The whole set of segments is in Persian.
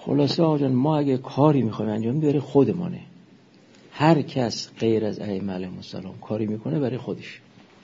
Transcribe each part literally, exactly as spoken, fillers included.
خلاصه آقا جان ما اگه کاری میخوایم انجام بدیم خودمانه. هر کس غیر از ائمه علیهم السلام کاری میکنه برای خودش،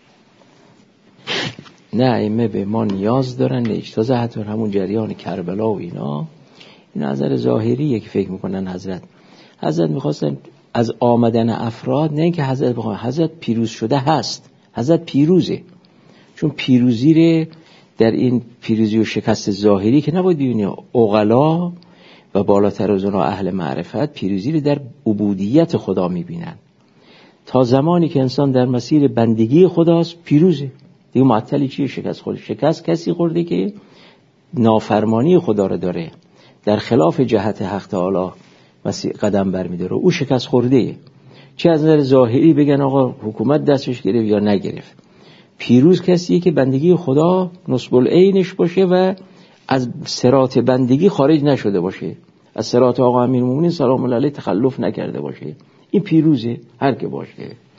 نه ائمه به ما نیاز دارن نه تازه حتی همون جریان کربلا و اینا، این نظر ظاهریه که فکر میکنن حضرت حضرت میخواستن از آمدن افراد، نه اینکه حضرت بخوام، حضرت پیروز شده هست، حضرت پیروزه، چون پیروزی ره در این پیروزی و شکست ظاهری که نباید ببینی عقلا و بالاتر از اونها اهل معرفت پیروزی رو در عبودیت خدا میبینن. تا زمانی که انسان در مسیر بندگی خداست پیروزه دیگه. معطلی چیه؟ شکست خورده. شکست کسی خورده که نافرمانی خدا رو داره، در خلاف جهت حق تعالی قدم برمیداره، او شکست خورده. چه از نظر ظاهری بگن آقا حکومت دستش گرفت یا نگرفت، پیروز کسیه که بندگی خدا نصب العینش باشه و از صراط بندگی خارج نشده باشه، از صراط آقا امیرالمومنین سلام الله علیه تخلف نکرده باشه، این پیروزه هر که باشه.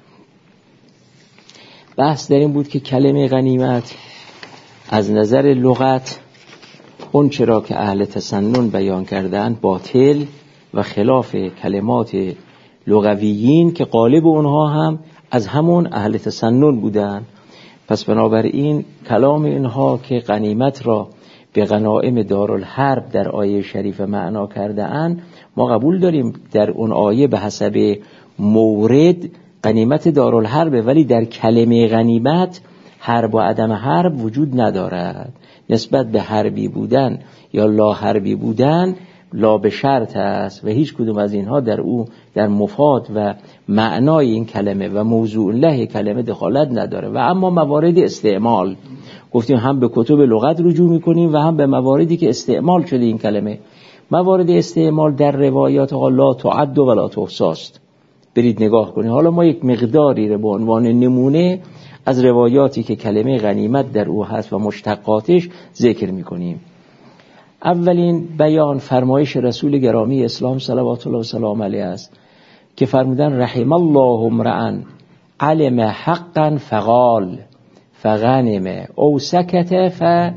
بحث در این بود که کلمه غنیمت از نظر لغت اون چرا که اهل تسنن بیان کردن باطل و خلاف کلمات لغویین که غالب اونها هم از همون اهل تسنن بودن. پس بنابراین کلام اینها که غنیمت را به غنایم دارالحرب در آیه شریف معنا کرده اند، ما قبول داریم در اون آیه به حسب مورد غنیمت دارالحربه، ولی در کلمه غنیمت حرب و عدم حرب وجود ندارد. نسبت به حربی بودن یا لا حربی بودن لا به شرط است و هیچ کدوم از اینها در او در مفاد و معنای این کلمه و موضوع له کلمه دخالت نداره. و اما موارد استعمال گفتیم هم به کتب لغت رجوع میکنیم و هم به مواردی که استعمال شده این کلمه. موارد استعمال در روایات لا تعد و لا تحصی است، برید نگاه کنید. حالا ما یک مقداری رو به عنوان نمونه از روایاتی که کلمه غنیمت در او هست و مشتقاتش ذکر میکنیم. اولین بیان فرمایش رسول گرامی اسلام صلوات الله و سلام علیه است که فرمودن رحم الله امرأ علم حقا فقال فغنمه او سکت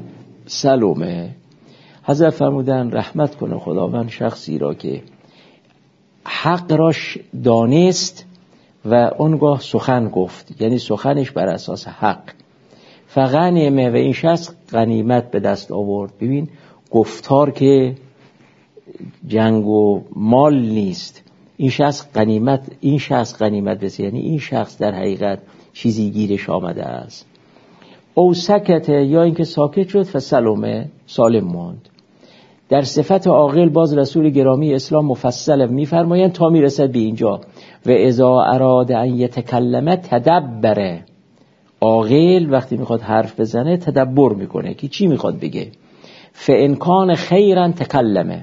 فسلمه. حضرت فرمودن رحمت کنه خداوند شخصی را که حق راش دانست و اونگاه سخن گفت، یعنی سخنش بر اساس حق. فغنمه و این شخص غنیمت به دست آورد. ببین گفتار که جنگ و مال نیست، این شخص غنیمت این شخص غنیمت بسید، یعنی این شخص در حقیقت چیزی گیرش آمده است. او سکت یا اینکه ساکت شد فسلمه سالم ماند. در صفت عاقل باز رسول گرامی اسلام مفصل میفرمایند تا میرسد به اینجا و اذا اراد ان یتکلم تدبره. عاقل وقتی میخواد حرف بزنه تدبر میکنه که چی میخواد بگه. فان کان خیرا تکلمه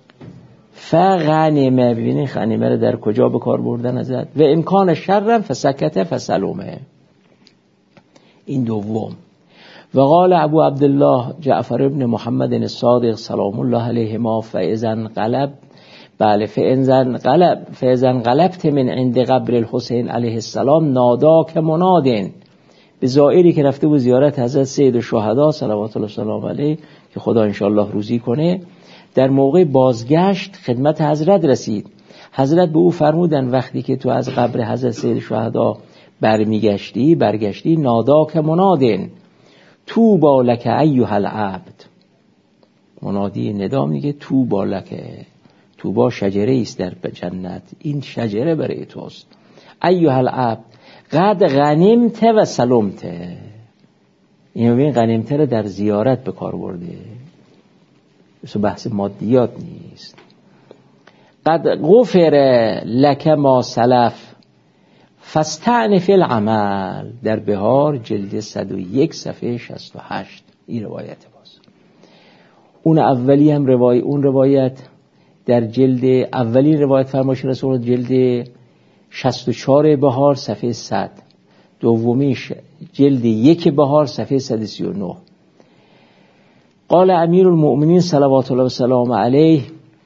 فغنمه. ببینید غنیمه رو در کجا به کار بردن ازت. و ان کان شرا فسکت فسلمه. این دوم. و قال ابو عبدالله جعفر ابن محمد الصادق سلام الله علیهما فاذا انقلب بله فاذا انقلب فاذا انقلبت من عند قبر الحسین علیه السلام ناداک منادن. به زائری که رفته بود زیارت حضرت سید الشهدا صلوات الله سلام علیه که خدا انشاءالله روزی کنه، در موقع بازگشت خدمت حضرت رسید. حضرت به او فرمودن وقتی که تو از قبر حضرت سید الشهدا برمیگشتی برگشتی ناداک منادن توبا لک ایها العبد. منادی ندا میگه توبا لک، توبا شجره است در جنت، این شجره برای توست. ایها العبد قد غنمت و سلمت. این ببین غنیمت رو در زیارت به کار برده، مثل بحث مادیات نیست. قد غفر لک ما سلف فاستعنف العمل. در بهار جلد صد و یک صفحه شصت و هشت این روایت باز. اون اولی هم روایت اون روایت در جلد اولین روایت فرمایش رسول جلد شصت و چهار بهار صفحه صد، دومیش جلد یک بهار صفحه صد و سی و نه. قال امیر المؤمنین صلوات الله و سلام علیه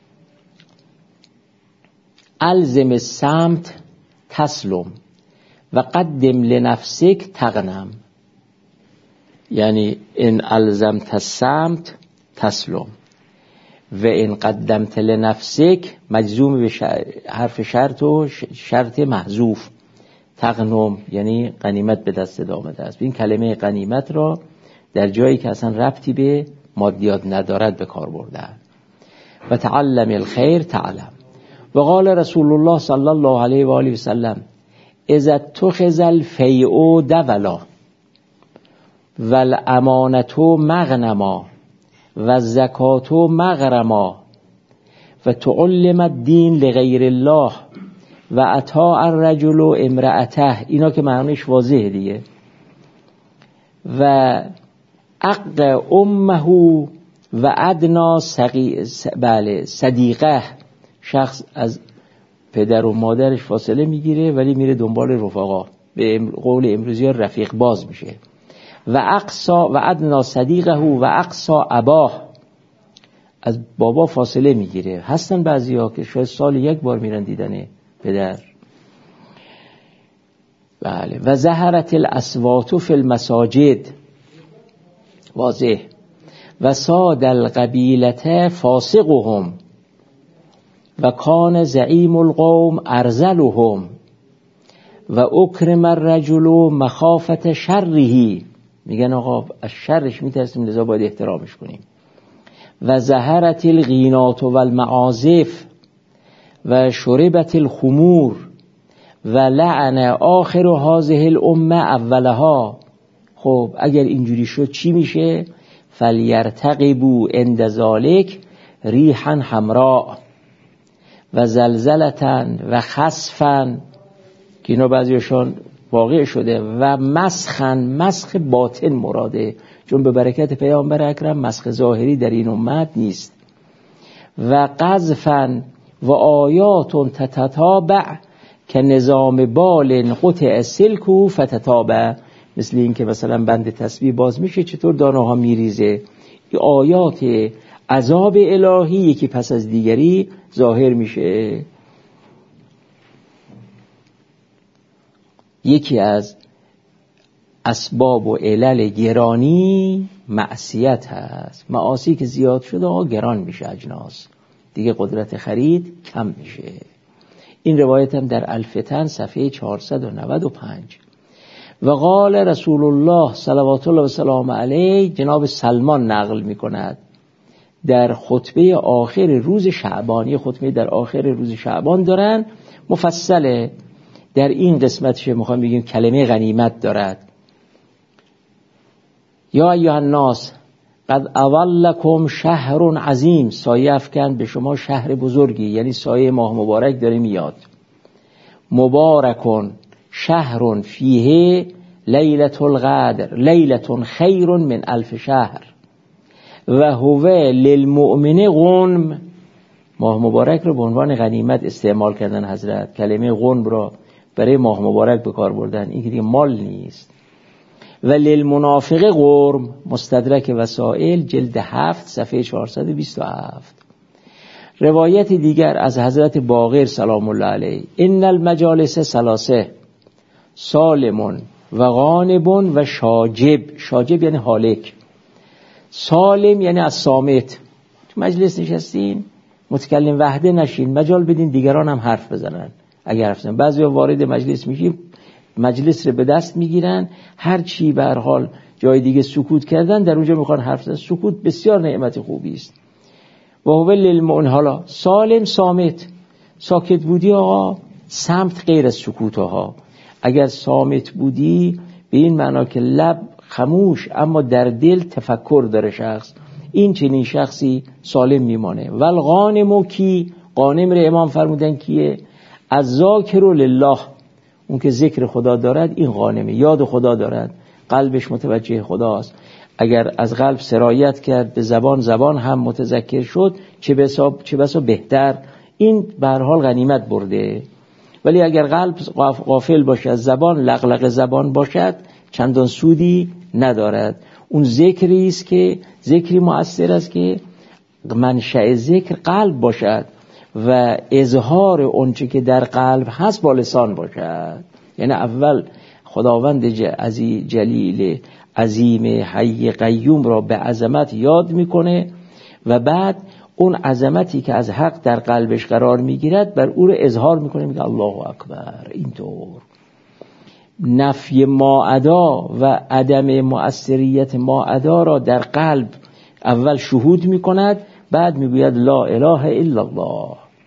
الزم الصمت تسلم و قدم لنفسک تغنم. یعنی ان الزمت الصمت تسلم و این قدمت لنفسک مجزوم به حرف شرط و شرط محذوف، تغنم یعنی غنیمت به دست آمده است. این کلمه غنیمت را در جایی که اصلا ربطی به مادیات ندارد به کار برده. و تعلم الخیر تعلم. و قال رسول الله صلی الله علیه و آله و سلم اذا اتخذ الفیء دولا والامانة مغنما والزکاة مغرما و تعلم الدین لغیر الله و اطاع الرجل امرأته، اینا که معنیش واضحه دیگه. و عق امه و ادنا سقی... بله صدیقه، شخص از پدر و مادرش فاصله میگیره ولی میره دنبال رفقا، به قول امروزی ها رفیق باز میشه. و اقصا و ادنا صدیقه و اقصا اباه، از بابا فاصله میگیره. هستن بعضیا که شاید سال یک بار میرن دیدن پدر. بله. و ظهرت الاصوات فی المساجد، واضح. و صاد القبیلة فاسقهم و کان زعیم القوم ارذلهم و اکرم الرجل مخافت شره، میگن آقا از شرش میترسیم لذا باید احترامش کنیم. و ظهرت الغینات و المعازف و شربت الخمور و لعن آخر هذه الامه اولها. خب اگر اینجوری شد چی میشه؟ فلیرتقبوا عند ذلک ریحا حمراء و زلزلتا و خسفا، که اینا بعضیشان واقع شده، و مسخن، مسخ باطن مراده، چون به برکت پیامبر اکرم مسخ ظاهری در این امت نیست. و قذفا و آیات تتتابع که نظام بال قطع سلکو فتتابع، مثل این که مثلا بند تسبیح باز میشه چطور دانه ها میریزه. این آیات عذاب الهی یکی پس از دیگری ظاهر میشه. یکی از اسباب و علل گرانی معصیت هست. معاصی که زیاد شده آقا گران میشه اجناس، دیگه قدرت خرید کم میشه. این روایت هم در الفتن صفحه چهارصد و نود و پنج. و قال رسول الله صلوات الله و سلام علیه، جناب سلمان نقل میکند در خطبه آخر روز شعبان، یه خطبه در آخر روز شعبان دارن مفصله، در این قسمتش میخوام بگیم کلمه غنیمت دارد. یا ایها الناس قد اولکم شهر عظیم، سایه افکن به شما شهر بزرگی، یعنی سایه ماه مبارک داره میاد. مبارکون شهر فیه لیلة القدر لیلة خیر من الف شهر و هو للمؤمن غنم. ماه مبارک رو به عنوان غنیمت استعمال کردن حضرت، کلمه غنم را برای ماه مبارک به کار بردن، این که دیگه مال نیست. و للمنافق غرم، مستدرک وسائل جلد هفت صفحه چهارصد و بیست و هفت. روایت دیگر از حضرت باقر سلام الله علیه، ان المجالس ثلاثه سالمون و غانبون و شاجب. شاجب یعنی هالک، سالم یعنی از صامت. تو مجلس نشستین متکلم وحده نشین، مجال بدین دیگران هم حرف بزنن. اگر حرف بزنن، بعضیا وارد مجلس میشیم مجلس رو به دست میگیرن، هر چی به هر حال جای دیگه سکوت کردن در اونجا میخوان حرف بزنن. سکوت بسیار نعمت خوبی است. و هو للمؤمن، حالا سالم صامت، ساکت بودی آقا، صمت غیر از سکوت ها. اگر صامت بودی به این معنا که لب خموش اما در دل تفکر داره شخص، این چنین شخصی سالم میمانه. ول غانم کی، غانم رو امام فرمودن کیه؟ الذاکر لله، اون که ذکر خدا دارد، این غانمه، یاد خدا دارد، قلبش متوجه خداست. اگر از قلب سرایت کرد به زبان، زبان هم متذکر شد، چه بسا چه بسا بهتر، این به هر حال غنیمت برده. ولی اگر قلب غافل باشد، زبان لغلق زبان باشد، چندان سودی ندارد. اون ذکری است که ذکری مؤثر است که منشأ ذکر قلب باشد و اظهار اونچه که در قلب هست با لسان باشد. یعنی اول خداوند عزیز جلیل عظیم حی قیوم را به عظمت یاد میکنه و بعد اون عظمتی که از حق در قلبش قرار میگیرد بر او رو اظهار میکنه، میگه الله اکبر. اینطور نفی ماعدا و عدم مؤثریت ماعدا را در قلب اول شهود میکند، بعد میگوید لا اله الا الله.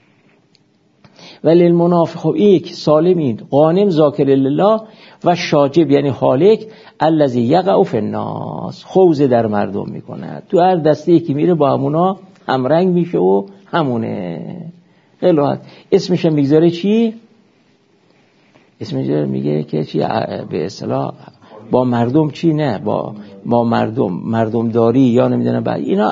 ولی المنافق، خب این یک سالمین غانم ذاکر لله و شاجب یعنی حالک الذی یقع فی الناس، خوض در مردم میکند، تو هر دسته یکی میره با همونا همرنگ میشه و همونه. خیلی راحت. اسمش میگذاره چی؟ اسمش میگه که چی به اصطلاح با مردم چی، نه با با مردم مردم داری یا نمیدونم بعد اینا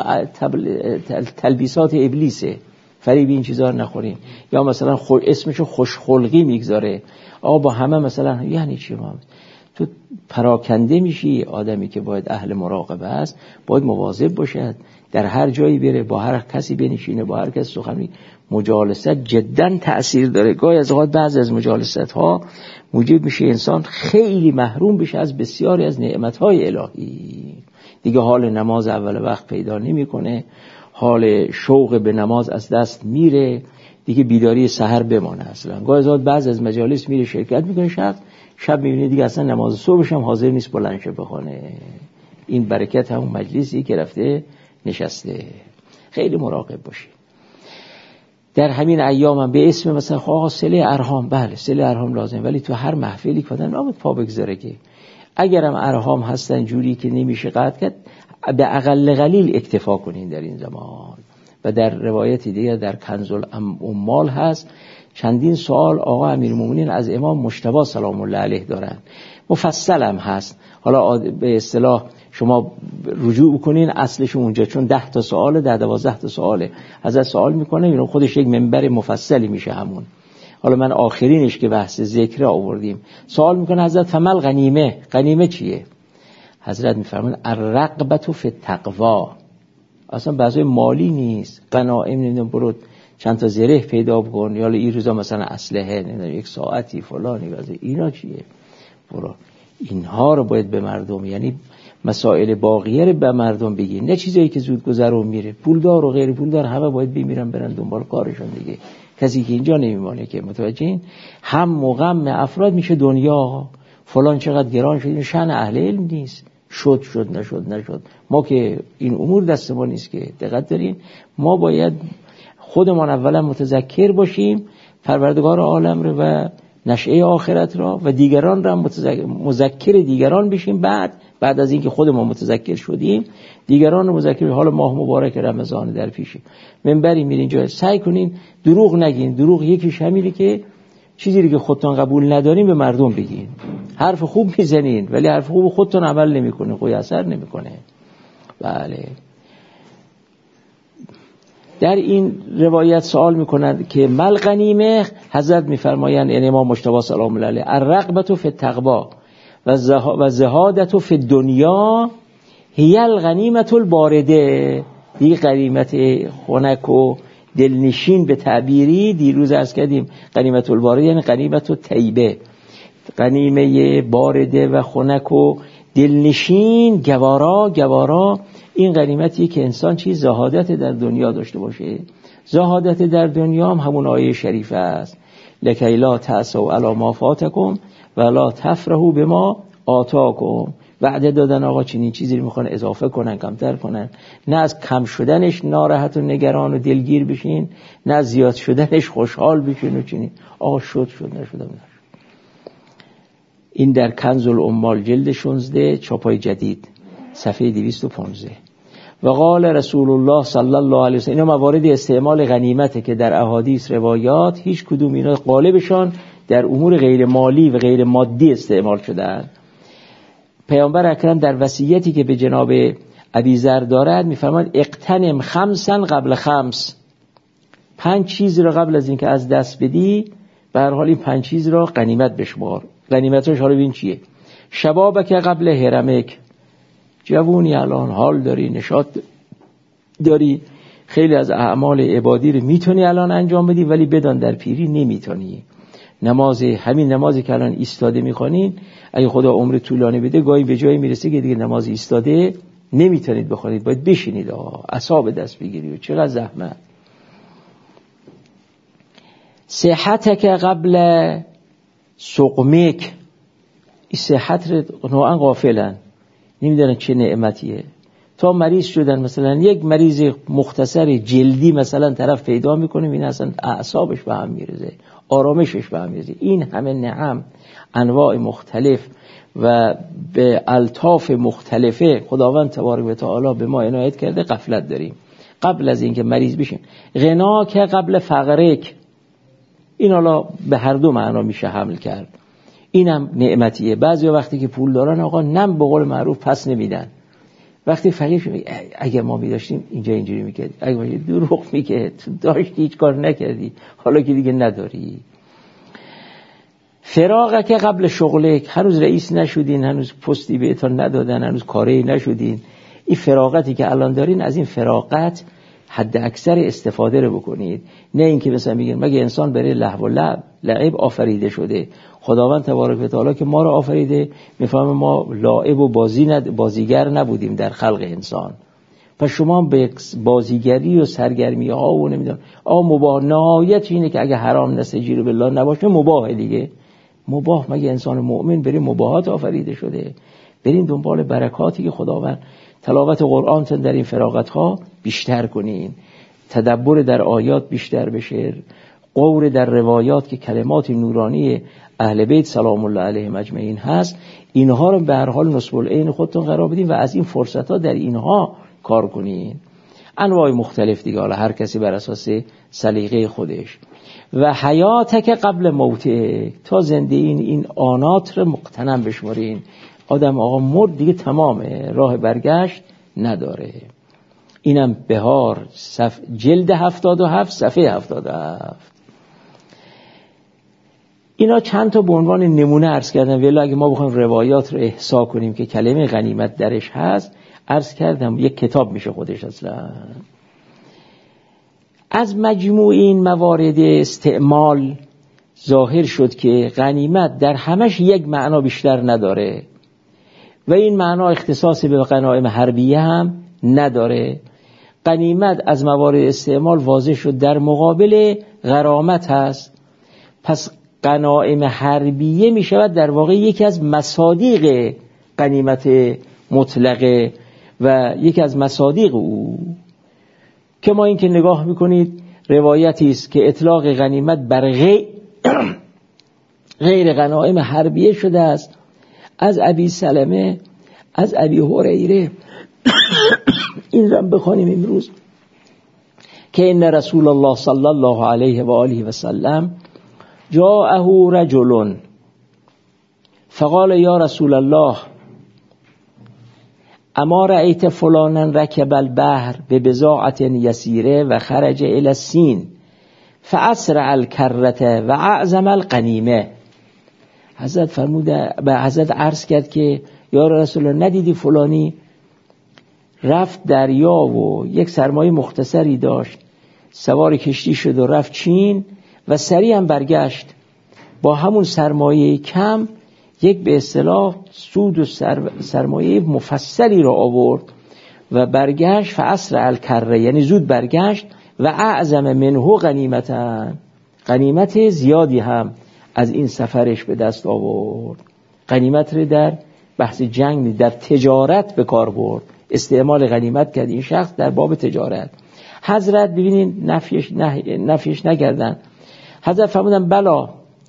تلبیسات ابلیسه، فریب این چیزا رو نخورین. یا مثلا خو اسمشو خوشخلقی میگذاره، آقا با همه مثلا یعنی چی؟ ما تو پراکنده میشی. آدمی که باید اهل مراقبه است باید مواظب باشد، در هر جایی بره با هر کسی بنشینه، با هر کس سخن. مجالست جدا تأثیر داره. گاهی از اوقات بعضی از مجالست ها موجب میشه انسان خیلی محروم بشه از بسیاری از نعمت های الهی. دیگه حال نماز اول وقت پیدا نمیکنه، حال شوق به نماز از دست میره، دیگه بیداری سحر بمانه. اصلا گاهی از اوقات بعضی از مجالس میره شرکت میکنه، شب شب میبینه دیگه اصلا نماز صبحش هم حاضر نیست بلند شه بخونه. این برکت همون مجلسی که رفته نشسته. خیلی مراقب باشی. در همین ایام هم به اسم مثلا آقا صله ارحام، بله صله ارحام لازم، ولی تو هر محفلی که آدم نباید پا بگذاره. که اگرم ارحام هستن جوری که نمیشه قطع کرد، به اقل قلیل اکتفا کنین در این زمان. و در روایت دیگه در کنز الاموال هست چندین سوال آقا امیرالمومنین از امام مجتبی سلام الله علیه دارن، مفصل هم هست. حالا به اصطلاح شما رجوع کنین اصلش اونجا، چون ده تا سواله، ده دوازده تا سواله حضرت سوال میکنه، اینو خودش یک منبر مفصلی میشه همون. حالا من آخرینش که بحث ذکر آوردیم، سوال میکنه حضرت فمل غنیمه، غنیمه چیه؟ حضرت میفرمایند الرغبة فی التقوا. اصلا بعضی مالی نیست، غنایم نمیدونم برو چند تا زره پیدا بکن، یا این روزا مثلا اسلحه نمیدونم یک ساعتی فلانی واسه اینا چیه، برو اینها رو باید به مردم، یعنی مسائل باقیه رو به مردم بگین، نه چیزایی که زود گذر و میره. پولدار و غیر پولدار همه باید بمیرن برن دنبال کارشون دیگه. کسی که اینجا نمیمونه که متوجهین. هم و غم افراد میشه دنیا، فلان چقدر گران شد، این شأن اهل علم نیست. شد شد نشد نشد، ما که این امور دست ما نیست که. دقت دارین، ما باید خودمان اولا متذکر باشیم پروردگار عالم رو و نشأه آخرت را، و دیگران را مذکر دیگران بشیم. بعد بعد از اینکه خود ما متذکر شدیم دیگران رو مذکر. حال ماه مبارک رمضان در پیشه، منبری میرین جای، سعی کنین دروغ نگین. دروغ یکیش همینه که چیزی که خودتون قبول ندارین به مردم بگین. حرف خوب میزنین ولی حرف خوب خودتون عمل نمیکنه، خوی اثر نمیکنه. بله. در این روایت سوال میکنند که مل غنیمه، حضرت میفرمایند یعنی امام مجتبی سلام الله علیه الرغبة فی التقوا و زهادة فی الدنیا هی الغنیمة البارده. دی غنیمت خنک و دلنشین به تعبیری دیروز عرض کردیم. غنیمت البارده یعنی غنیمت طیبه، غنیمه بارده و خنک و دلنشین، گوارا گوارا. این غنیمتی که انسان چیز زهادت در دنیا داشته باشه. زهادت در دنیا هم همون آیه شریفه است، لکی لا تأسوا علی ما فاتکم و لا تفرحوا بما آتاکم. وعده دادن آقا چنین چیزی رو میخوان اضافه کنن، کمتر کنن. نه از کم شدنش ناراحت و نگران و دلگیر بشین، نه از زیاد شدنش خوشحال بشین و چنین آقا شد شد نشدم نشد. این در کنز الاموال جلد شانزده چاپای جدید صفحه دویست و پانزده. و قال رسول الله صلی الله علیه و سلم، اینا موارد استعمال غنیمته که در احادیث روایات هیچ کدوم اینا غالبشان در امور غیر مالی و غیر مادی استعمال شدن. پیامبر اکرم در وصیتی که به جناب ابیذر دارد میفرماید اقتنم خمسا قبل خمس، پنج چیز را قبل از اینکه از دست بدی به هر حال این پنج چیز را غنیمت بشمار. غنیمتش حالا ببین چیه؟ شبابک قبل هرمک، جوونی الان حال داری، نشاط داری، خیلی از اعمال عبادی رو میتونی الان انجام بدی، ولی بدان در پیری نمیتونی. نماز، همین نمازی که الان ایستاده میخوانین، اگه خدا عمر طولانی بده گاهی به جایی میرسه که دیگه نماز ایستاده نمیتونید بخورید، باید بشینید آقا، عصا به دست بگیرید. چقدر زحمت. صحتک قبل سقمک، این صحت رو نوعا غافلن، نمیدونن چه نعمتیه. تا مریض شدن، مثلا یک مریض مختصر جلدی مثلا طرف پیدا میکنه، این اصلا اعصابش به هم میرزه، آرامشش به هم میرزه. این همه نعم، انواع مختلف و به الطاف مختلفه خداوند تبارک و تعالی به ما عنایت کرده، غفلت داریم قبل از اینکه مریض بشیم. غنا که قبل فقرک، این حالا به هر دو معنا میشه حمل کرد. اینم نعمتیه. بعضی وقتی که پول دارن آقا نم به قول معروف پس نمیدن. وقتی فقیر شد اگه ما می‌داشتیم اینجا اینجوری می‌کردی، اگه ما دروغ میگه تو داشتی هیچ کار نکردی، حالا که دیگه نداری. فراغه که قبل شغلک، هنوز رئیس نشدین، هنوز پستی بهتون ندادن، هنوز کاری نشدین. این فراغتی که الان دارین، از این فراغت حد اکثر استفاده رو بکنید. نه اینکه مثلا میگن مگه انسان برای لهو و لعب لعب آفریده شده؟ خداوند تبارک و تعالی که ما رو آفریده میفهمه ما لاعب و بازی ند... بازیگر نبودیم در خلق انسان. پس شما به بازیگری و سرگرمی ها و نمیدونم آ مباح، نهایت اینه که اگه حرام نستجیر بالله نباشه مباح دیگه. مباح، مگه انسان مؤمن برای مباحات آفریده شده؟ برین دنبال برکاتی که خداوند، تلاوت قرآن در این فراغت ها بیشتر کنین، تدبر در آیات بیشتر بشه، غور در روایات که کلمات نورانی اهل بیت سلام الله علیهم اجمعین هست، اینها رو به هر حال نصب العین خودتون قرار بدین و از این فرصت ها در اینها کار کنین. انواع مختلف دیگه، حالا هر کسی بر اساس سلیقه خودش. و حیاتک قبل موته، تا زنده این این آنات رو مقتنم بشمارین. آدم آقا مرد دیگه تمامه، راه برگشت نداره. اینم بهار صف جلد هفتاد و هفت صفحه هفتاد و هفت. اینا چند تا به عنوان نمونه عرض کردم، ولی اگه ما بخوایم روایات رو احصا کنیم که کلمه غنیمت درش هست، عرض کردم یک کتاب میشه خودش. اصلا از مجموع این موارد استعمال ظاهر شد که غنیمت در همش یک معنا بیشتر نداره و این معنا اختصاصی به غنایم حربیه هم نداره. غنیمت از موارد استعمال واضح شد در مقابل غرامت هست. پس غنایم حربیه می شود در واقع یکی از مصادیق غنیمت مطلقه و یکی از مصادیق او، که ما این که نگاه میکنید روایتی است که اطلاق غنیمت بر غیر غیر غنایم حربیه شده است، از ابی سلمه، از ابی هریره. این رو بخونیم امروز که ان رسول الله صلی الله علیه و آله و سلم جاءه رجل فقال یا رسول الله اما رأیت فلانا رکب البحر ببضاعة یسیره و خرج الى السین فاسرع الکرة و اعظم الغنیمه. حضرت فرموده، به حضرت عرض کرد که یا رسول الله ندیدی فلانی رفت دریا و یک سرمایه مختصری داشت، سوار کشتی شد و رفت چین و سریع هم برگشت با همون سرمایه کم یک به اصطلاح سود و سر سرمایه مفصلی را آورد و برگشت فاسرع الکره، یعنی زود برگشت و اعظم منه غنیمتا، غنیمت زیادی هم از این سفرش به دست آورد. غنیمت رو در بحث جنگ، در تجارت به کار برد، استعمال غنیمت کرد این شخص در باب تجارت. حضرت ببینید نفیش نه نفیش نکردن. حضرت فرمودن بلا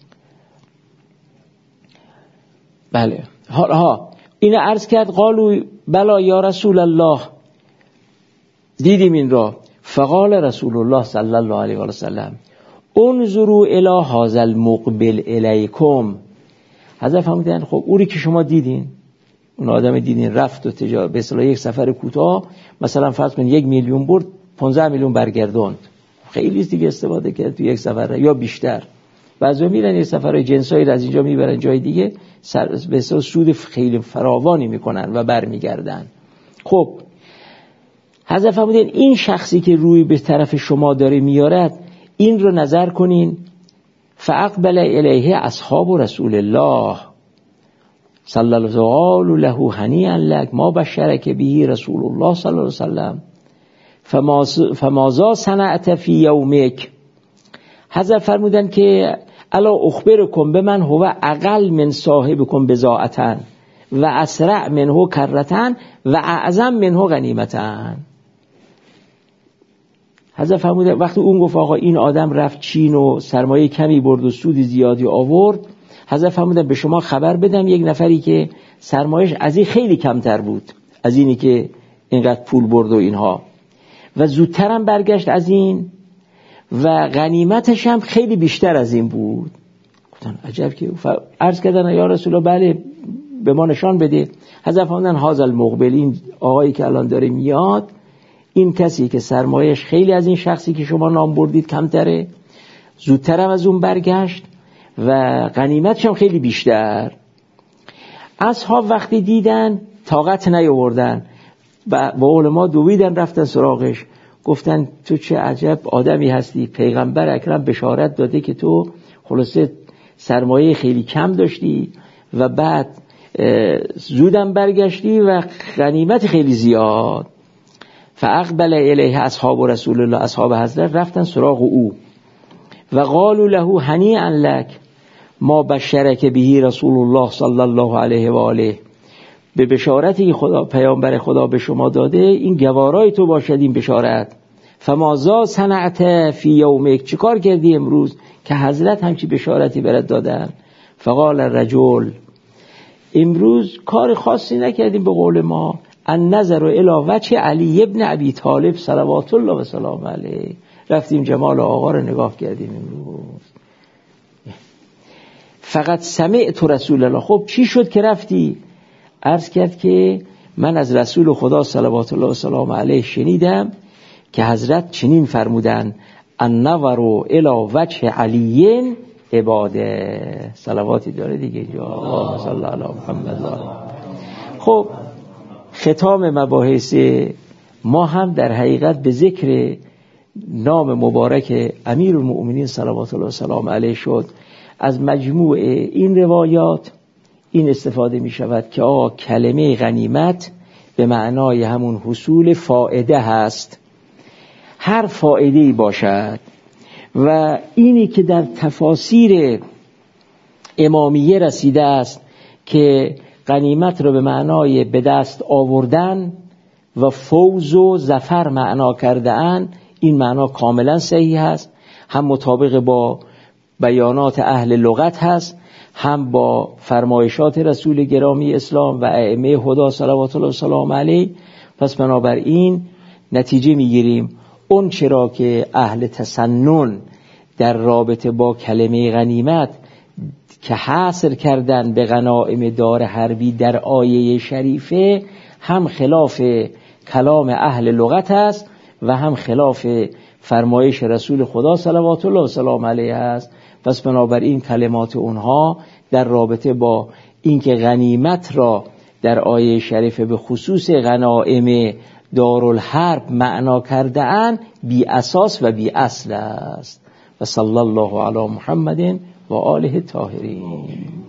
بله ها ها اینو عرض کرد، قالوا بلا یا رسول الله، دیدیم این را. فقال رسول الله صلی الله علیه و سلم انظروا الی هذا المقبل الیکم. حضرت فرمودن خب اوری که شما دیدین، اون آدم دیدین رفت و تجارت به اصطلاح یک سفر کوتاه، مثلا فرض کن یک میلیون برد پانزده میلیون برگردوند، خیلی دیگه استفاده کرد تو یک سفر یا بیشتر. بعضی میرن یک سفرهای جنسایی از اینجا میبرن جای دیگه، به اصطلاح سود خیلی فراوانی میکنن و برمیگردن. خب حضرت فرمودن این شخصی که روی به طرف شما داره میارد، این رو نظر کنین. فاقبل الیه اصحاب رسول الله، صلی الله له هنیئا لک ما بشرک به رسول الله صلی الله علیه وسلم فماذا صنعت فی یومک. حضرت فرمودن که الا اخبرکم به من هو اقل من صاحبکم بضاعة و اسرع منه کرة و اعظم منه غنیمة. حضرت فرمودن وقتی اون گفت آقا این آدم رفت چین و سرمایه کمی برد و سود زیادی آورد، حضرت فرمودن به شما خبر بدم یک نفری که سرمایه‌اش از این خیلی کمتر بود از اینی که اینقدر پول برد و اینها، و زودترم برگشت از این و غنیمتش هم خیلی بیشتر از این بود. گفتن عجب که عرض کردن یا رسول الله بله به ما نشان بده. حضرت فرمودن هذا المقبل، این آقایی که الان داره میاد، این کسی که سرمایه‌اش خیلی از این شخصی که شما نام بردید کمتره، زودترم از اون برگشت و غنیمتش هم خیلی بیشتر. اصحاب وقتی دیدن طاقت نیاوردن، با علما دویدن رفتن سراغش، گفتن تو چه عجب آدمی هستی، پیغمبر اکرم بشارت داده که تو خلاصه سرمایه خیلی کم داشتی و بعد زودم برگشتی و غنیمت خیلی زیاد. فاقبل الیه اصحاب رسول الله، اصحاب حضرت رفتن سراغ او و قالوا له هنیئا لک ما بشرک به رسول الله صلی الله علیه و آله، به بشارتی که خدا پیامبر خدا به شما داده این گوارای تو باشد این بشارت. فماذا صنعت فی یومک، چیکار کردی امروز که حضرت همچی بشارتی برات دادن؟ فقال الرجل، امروز کار خاصی نکردیم به قول ما، النظر الی وجه علی ابن ابی طالب صلوات الله و سلام علیه، رفتیم جمال آقا رو نگاه کردیم امروز. فقط سمعت رسول الله. خب چی شد که رفتی؟ عرض کرد که من از رسول خدا صلوات الله و سلام علیه شنیدم که حضرت چنین فرمودن النظر الی وجه علی عباده. صلواتی داره دیگه اینجا، اللهم صل علی محمد. خب ختام مباحث ما هم در حقیقت به ذکر نام مبارک امیرالمؤمنین صلوات الله و سلام علیه شد. از مجموع این روایات این استفاده می شود که آقا کلمه غنیمت به معنای همون حصول فائده هست، هر فائده‌ای باشد، و اینی که در تفاسیر امامیه رسیده است که غنیمت رو به معنای به دست آوردن و فوز و ظفر معنا کرده اند، این معنا کاملا صحیح است، هم مطابق با بیانات اهل لغت هست، هم با فرمایشات رسول گرامی اسلام و ائمه هدا صلوات الله و سلام علیه. پس بنابراین نتیجه میگیریم اون چرا که اهل تسنن در رابطه با کلمه غنیمت که حاصل کردن به غنائم دار حربی در آیه شریفه، هم خلاف کلام اهل لغت است و هم خلاف فرمایش رسول خدا صلوات الله و سلام علیه است. پس بنابراین کلمات اونها در رابطه با اینکه غنیمت را در آیه شریفه به خصوص غنائم دارالحرب معنا کرده اند بی اساس و بی اصل است. و صلی الله علی محمد و آله الطاهرین.